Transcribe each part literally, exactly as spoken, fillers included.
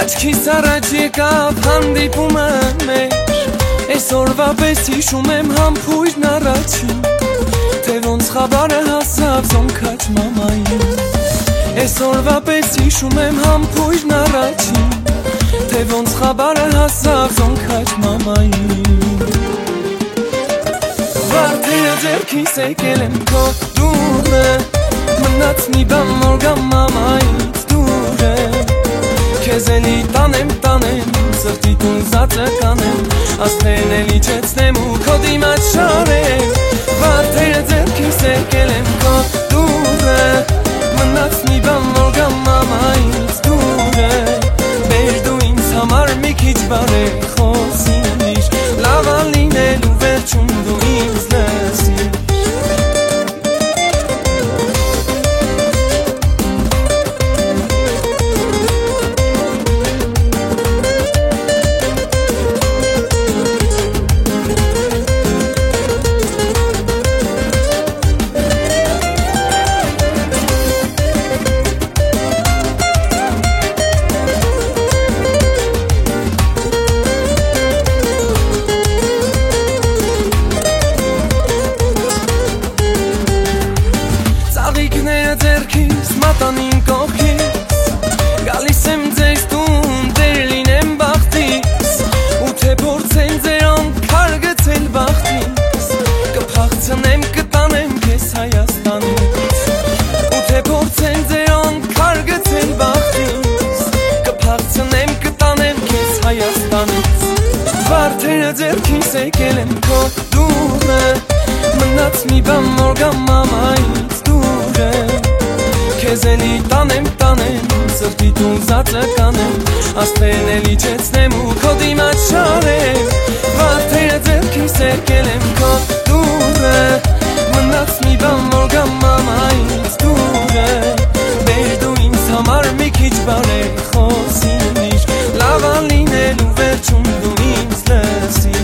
Աչքիս առաջ եկավ հանդիպումը մեր, այսօրվա պես հիշում եմ համբույրն առաջին, թե ոնց խաբարը հասավ զոնքաչ մամային։ Այսօրվա պես հիշում եմ համբույրն առաջին, թե ոնց խաբարը հասավ զոնքաչ մամային։ Վարդերը ձեռքիս եկել եմ քո դուրը, մնաց մի բան որ գամ մամայից դուր է, քեզ էլի տանեմ տանեմ, սրտիդ ուզածը կանեմ, աստղերն էլ իջեցնեմ ու քո դիմաց շարեմ։ Վարդերը ձեռքիս եկել եմ քո դուրը, մնաց մի բան որ գամ մամայից դուր է, բեր դու ինձ համար մի քիչ բարեք խոսիր, լավ ա լինելու վերջում դու ինձ լսիր։ Ձերքիս մատանին կողքիս, գալիս եմ ձեզ տուն, դեր լինեմ բախտիս, ու թե փորձեն ձերան քար գցել բախտիս, կփախցնեմ կտանեմ քեզ Հայաստանից, ու թե փորձեն ձերան քար գցել բախտիս, կփախցնեմ կտանեմ քեզ Հայաստանից։ Վարդերը ձերքիս եկել եմ քո դուրը, մնաց մի բան որ գամ մամայից դուր է, քեզ էլի տանեմ տանեմ, սրտիդ ուզածը կանեմ, աստղերն էլ իջեցնեմ ու քո դիմաց շարեմ։ Վարդերը ձեռքիս եկել եմ քո դուրը, մնաց մի բան որ գամ մամայից դուր է, բեր դու ինձ համար մի քիչ բարեք խոսիր, լավ ա լինելու վերջում դու ինձ լսիր։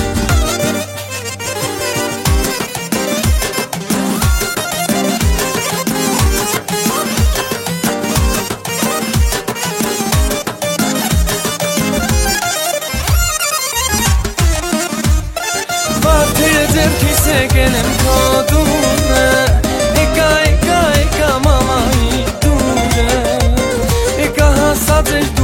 Վարդերը ձեռքիս եկել եմ քո դուրը, եկա եկա եկա մամայի դուրը, եկա հասա ձեր